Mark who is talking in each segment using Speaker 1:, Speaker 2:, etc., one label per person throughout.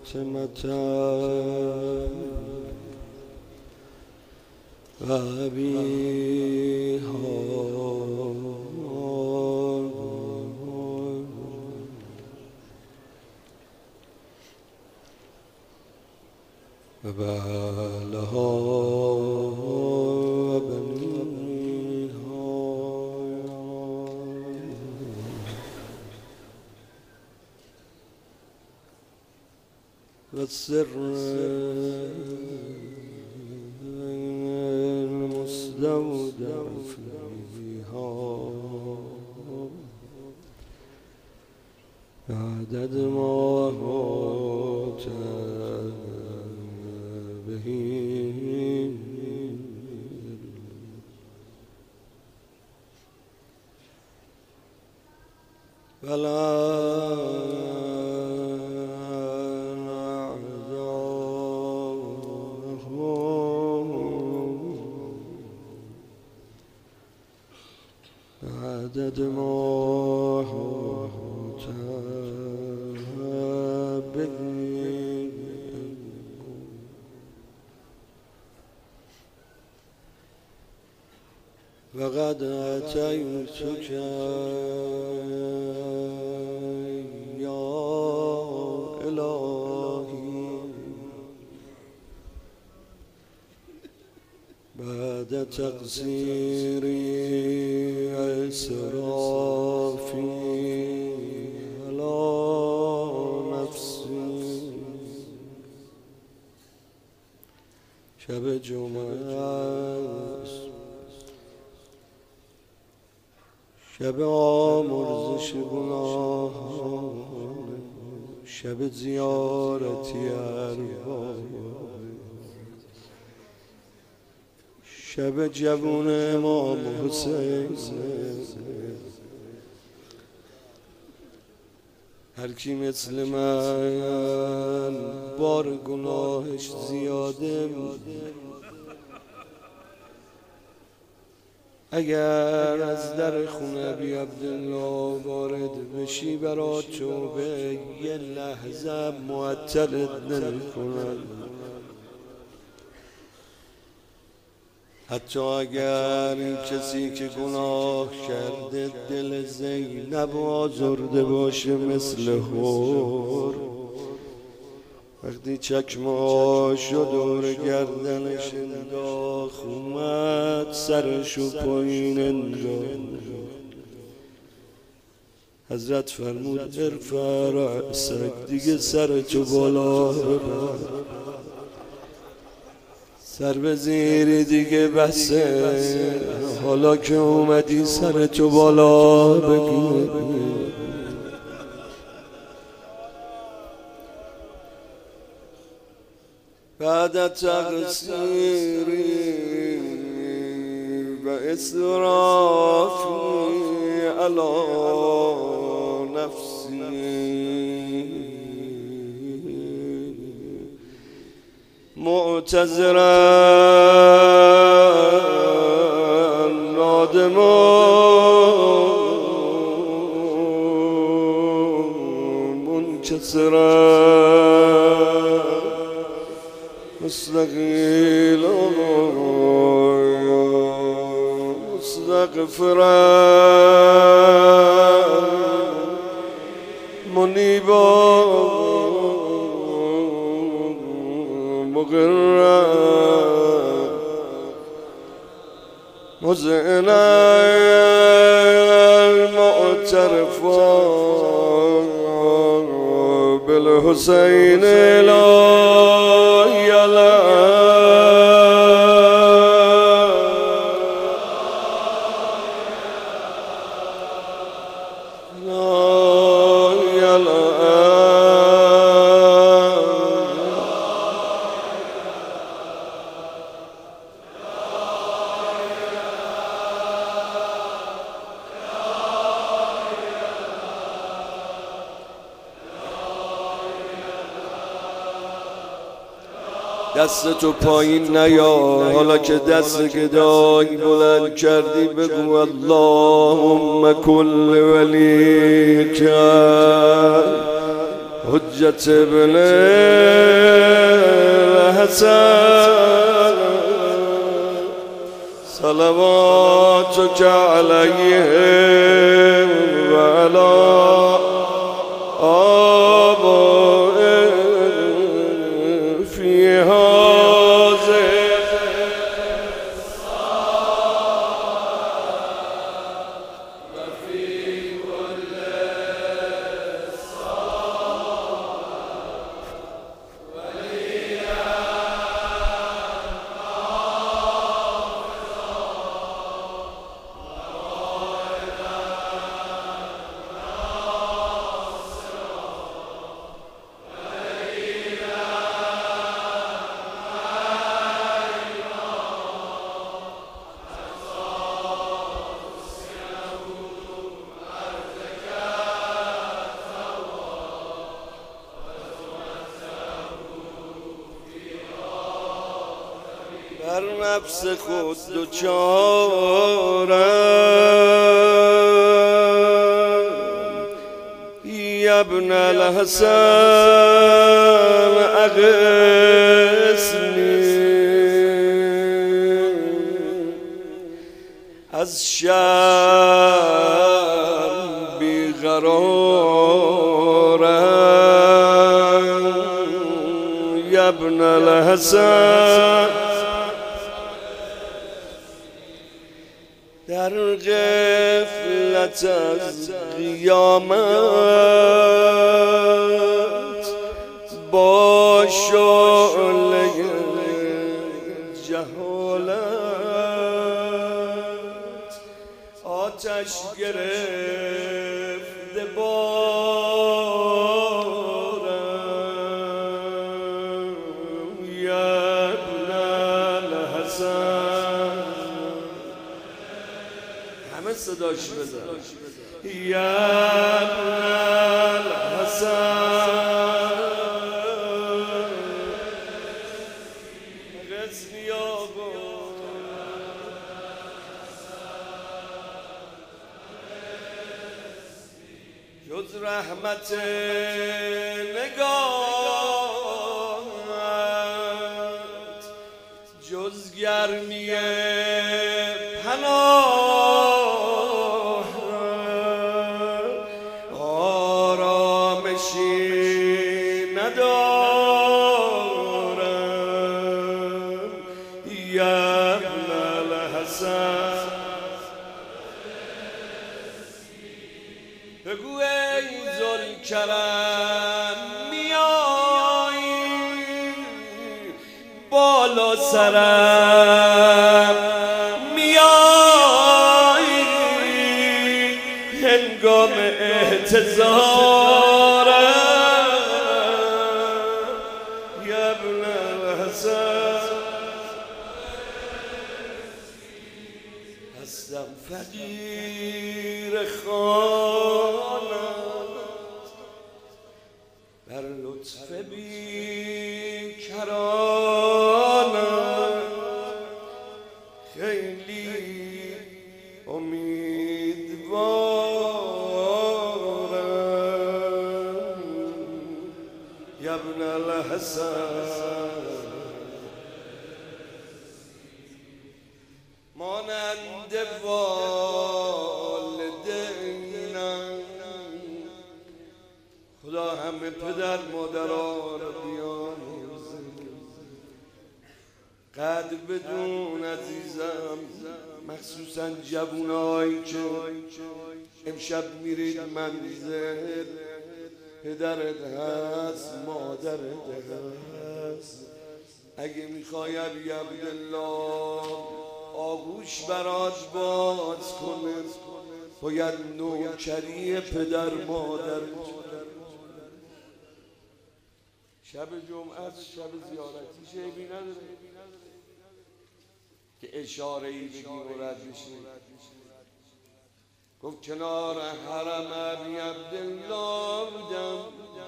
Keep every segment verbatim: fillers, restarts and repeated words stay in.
Speaker 1: فاطمة وأبيها وبعلها وبنيها والسر المستودع فيها عدد ما موت به ولا عدد ما موت به وقد أتيتك يا إلهي بعد تقصيري إسرافي على نفسي شب جمعه شب آمرزش گناه شب زیارتی ارباب شب جوون امام حسین هر کی مثل من بار گناهش زیاده اگر از در خونه بی عبدالله وارد بشی برا توبه یه لحظه معطلت نمی کنن، حتی اگر این کسی که گناه کرده دل زینب آزرده باشه مثل هور، وقتی چکمه‌هاشو دور گردنش انداخت اومد سرشو پایین انداخت، حضرت فرمود ارفع رأسک، دیگه سرتو بالا ببر، سر به زیری دیگه بسه، حالا که اومدی سرتو بالا بگیر. بعد تقصیری و اسرافی علی نفسی معتذرا نادما منکسرا مستقيلا مستغفرا منيبا مقرا مذعنا معترفا بالحسين لا دست تو پایین نیار، حالا که دست گدای بلند کردی بگو اللهم کل ولیک حجت ابن الحسن صلواتك عليهم وعلى آبائهم في هذه وفي كل بر نفس خود دوچارم یا ابن الحسن اغثنی از شرم بیقرارم یا ابن الحسن در غفلت از قیامت با شعله جهالت آتش گرفته بارم یا ابن الحسن همه صداش بزن یا ابن الحسن غزنی آقا جز رحمت نگاهت جز گرمی پناه آرامشی ندارم یا ابن الحسن بگو ای ذوالکرم میایی بالا سرم هنگام احتضارم یا ابن الحسن هستم فقیر خانت بر لطف بیکرانت خیلی امیدوارم یا ابن الحسن مانند والدینم خدا همه پدر مادران رو بیامرزه قدر بدون عزیزم مخصوصا جوانایی که امشب میرید منزل پدرت هست مادرت هست اگه میخوای ابی عبدالله آغوش برات باز کنه باید نوکری پدر مادر شب جمعه شب زیارتی شیبی نداره که اشاره ای بگی و رد بشی گفت کنار حرم ابی عبدالله بودم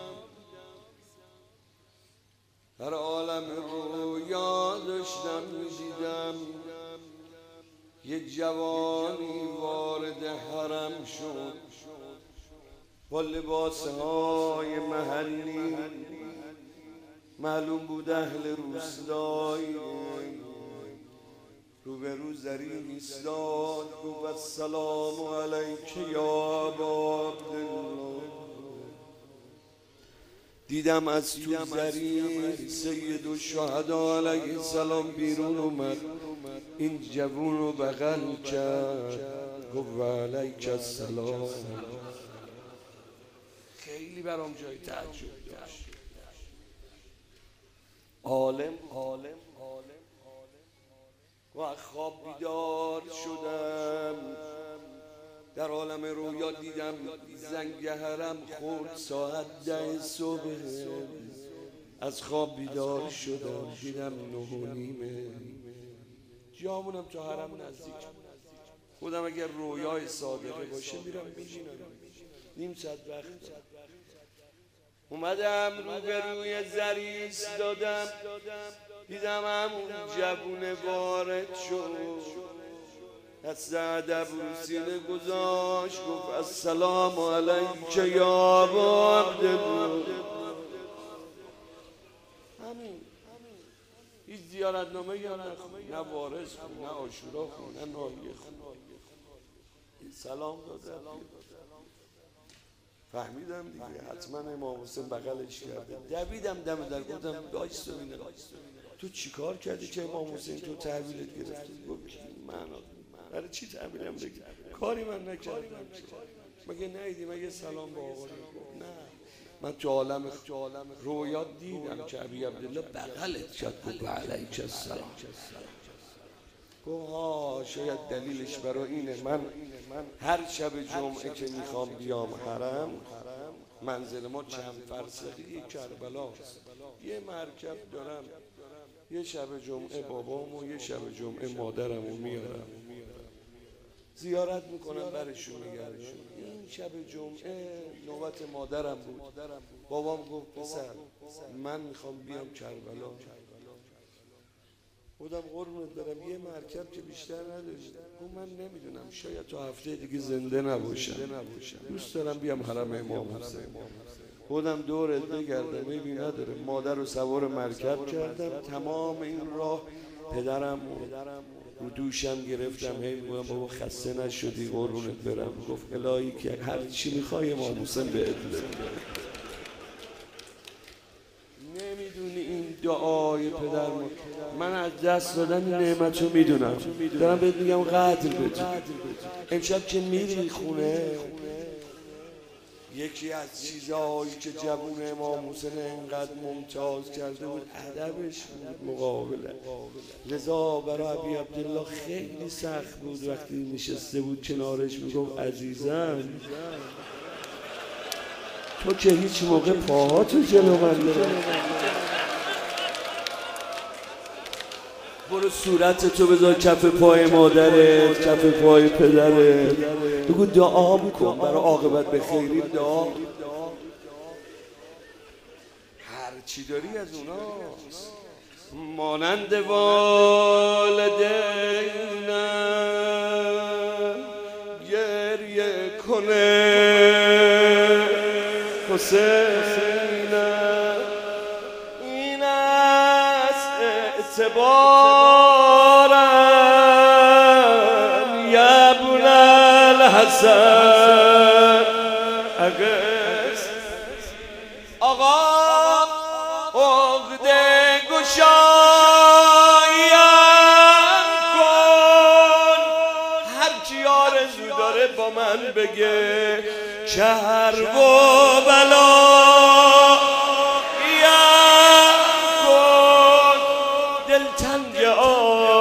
Speaker 1: در عالم رویا داشتم میدیدم یه جوانی وارد حرم شد با لباسهای محلی معلوم بود اهل روستایی، روبرو زرین ایستاد گفت السلام علیک یا ابا عبدالله. دیدم از تو زرین سید الشهدا علیه السلام بیرون اومد، این جوون رو بغل کرد گفت علیک السلام. خیلی برام جای تعجب داشت. عالم عالم و خواب بیدار شدم، در عالم رویا دیدم زنگ حرم خورد ساعت ده صبح. از خواب بیدار شدم دیدم نه و نیمه، جامونم تو حرم نزدیک. خودم اگر رویای صادقه باشه میرم میبینم، نیم ساعت وقت اومدم روبروی زری ایستادم، دیدم همون جوون وارد شد، دست ادب رو سینه گذاشت گفت السلام علیک یا ابا عبدالله. همین هیچ زیارتنامه یا نه وارث خون، نه عاشورا خون، نه ناحیه خون، سلام دادم. فهمیدم دیگه حتما امام حسین بغلش کرده. دویدم دم در گفتم وایس ببینم تو چیکار کردی که امام حسین تو تحویلت گرفتی؟ گفت من برای چی تحویلم بگی؟ کاری من نکردم. مگه نیدی مگه سلام با آقا؟ نه من تو عالم رویا دیدم که ابی عبدالله بغلت کرد گفت علیک السلام. گفت ها شاید دلیلش برای اینه من هر شب جمعه که میخوام بیام حرم، منزل ما چند فرسخی کربلاست، یه مرکب دارم، یه شب جمعه بابام و یه شب جمعه مادرم رو میارم زیارت میکنم برشون میگردشون. این شب جمعه نوبت مادرم بود، بابام گفت پسر من میخوام بیام کربلا. بودم قربونت برم یه مرکب که بیشتر نداشت. گفت من نمیدونم شاید تا هفته دیگه زنده نباشم، دوست دارم بیام حرم امام حسین. خودم دورت بگردم میبینی نداره. مادر رو سوار مرکب کردم، تمام این راه پدرم رو دوشم گرفتم، هی بودم بابا خسته نشدی قربونت برم. گفت الهی که هر چی میخوای امام حسین بهت بده. نمیدونی این دعای پدر ما. من از دست دادن این نعمت رو میدونم، دارم بهت میگم قدر بدی. امشب که میری خونه، یکی از چیزهایی که جوون امام حسین اینقدر ممتاز کرده بود ادبش بود، مقابله. لذا برای ابی عبدالله خیلی سخت بود وقتی نشسته بود کنارش میگفت عزیزم تو که هیچ موقع پاهاتو جلو من داره، برو صورتتو بذار کف پای مادرت، کف پای پدرت، بگو دعا بکن برای عاقبت به خیری دعا. هر چی داری از اوناست. مانند والدینم گریه کنه حسینم، این است اعتبارم یا ابن الحسن. آقا عقده گشایم کن، هر کی آرزو داره با من بگه کرب و بلا یا کن. دلتنگ آقا